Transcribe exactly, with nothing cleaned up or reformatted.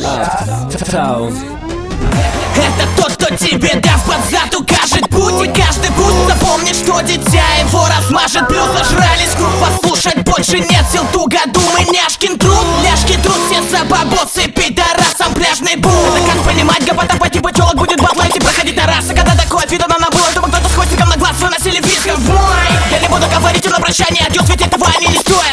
Это тот, кто тебе дав под зад укажет путь. И каждый путь запомнит, что дитя его размажет. Плюс зажрались круг, послушать больше нет сил. Тугодумы, няшкин труд, ляжки труд, все забабосы, пидорасам пляжный бум. Это как понимать, гопота по типу челок будет батлайки проходить на расы. Когда такое от вида на было, чтобы кто-то с хвостиком на глаз выносили висков в мой. Я не буду говорить им на прощание, адьос, ведь этого они не стоят.